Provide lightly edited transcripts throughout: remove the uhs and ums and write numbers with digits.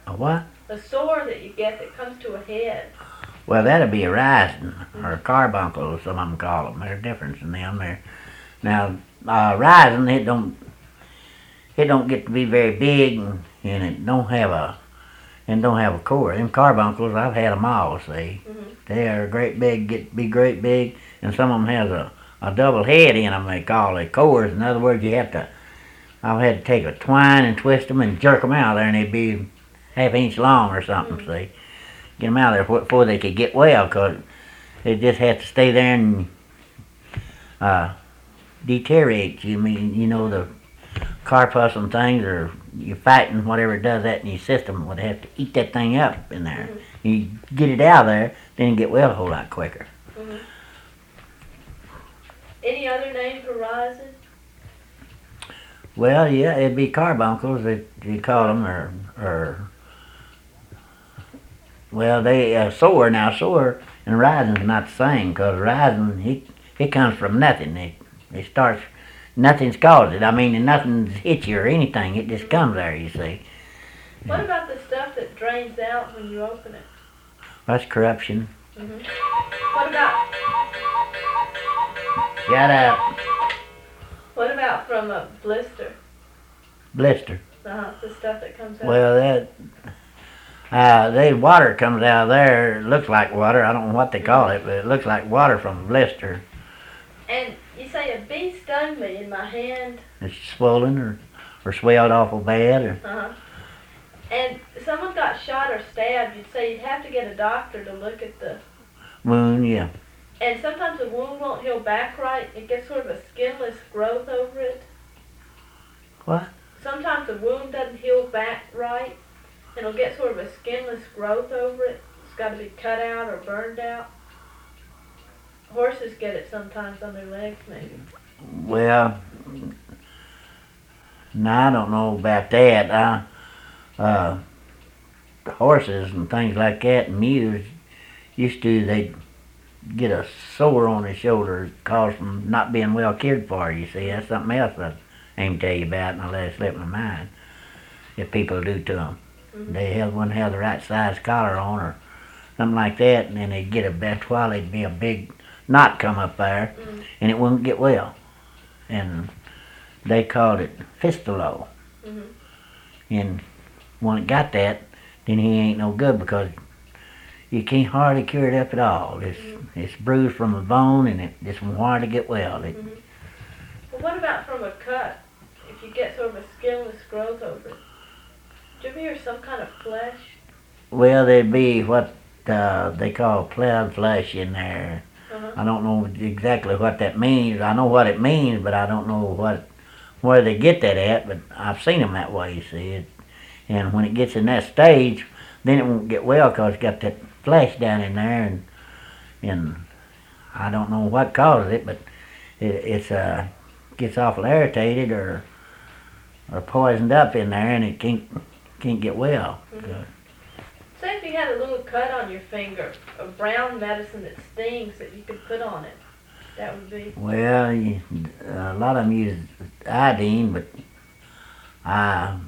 A what? A sore that you get that comes to a head. Well, that'd be a rising or a carbuncle, some of them call them. There's a difference in them. Now, rising, it don't get to be very big, and it don't have a core. Them carbuncles, I've had them all. See, they are great big, be great big, and some of them has a double head in them. They call it cores. In other words, I've had to take a twine and twist them and jerk them out of there, and they'd be half-inch long or something. See, get them out of there before they could get well, because they just have to stay there and deteriorate. You mean, the carpus and things, or you're fighting whatever it does that in your system, would have to eat that thing up in there. You get it out of there, then you get well a whole lot quicker. Any other name for rising? Well, yeah, it'd be carbuncles that you call them, or well, they sore. Now, sore and rising's not the same, because rising, it comes from nothing. It starts, nothing's caused it. I mean, nothing's hit you or anything. It just comes there, you see. What about the stuff that drains out when you open it? That's corruption. What about? Shut up. What about from a blister? Blister. The stuff that comes out. Well, the water comes out of there. It looks like water. I don't know what they call it, but it looks like water from a blister. And you say a bee stung me in my hand. It's swollen or swelled awful bad. And someone got shot or stabbed. You'd say you'd have to get a doctor to look at the wound, yeah. And sometimes the wound won't heal back right. It gets sort of a skinless growth over it. What? Sometimes the wound doesn't heal back right, and it'll get sort of a skinless growth over it. It's got to be cut out or burned out. Horses get it sometimes on their legs, maybe. Well, no, I don't know about that. Horses and things like that, and mules, they'd get a sore on their shoulder caused from not being well cared for, you see. That's something else I ain't tell you about, and I let it slip my mind. If people do to them. They wouldn't have the right size collar on or something like that, and then they'd get that's why there'd be a big knot come up there, and it wouldn't get well. And they called it fistula. And when it got that, then he ain't no good, because you can't hardly cure it up at all. It's bruised from the bone, and it just won't hardly get well. Well, what about from a cut? If you get sort of a skinless growth over it, do you ever hear some kind of flesh? Well, there'd be what they call plowed flesh in there. I don't know exactly what that means. I know what it means, but I don't know where they get that at. But I've seen them that way, you see. And when it gets in that stage, then it won't get well, because it's got that flesh down in there, and I don't know what causes it, but it gets awful irritated or poisoned up in there, and it can't get well. Say if you had a little cut on your finger, a brown medicine that stings that you could put on it, that would be? Well, a lot of them use iodine, but I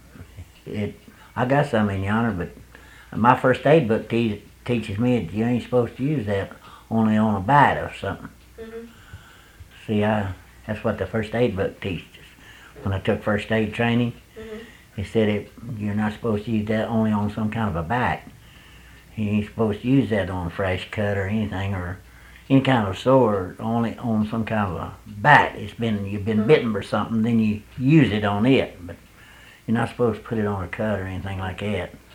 got some in yonder, but my first aid book teaches me that you ain't supposed to use that only on a bite or something. See, that's what the first aid book teaches. When I took first aid training, it said you're not supposed to use that only on some kind of a bite. You ain't supposed to use that on a fresh cut or anything, or any kind of sore, only on some kind of a bite. You've been bitten or something, then you use it on it, but you're not supposed to put it on a cut or anything like that.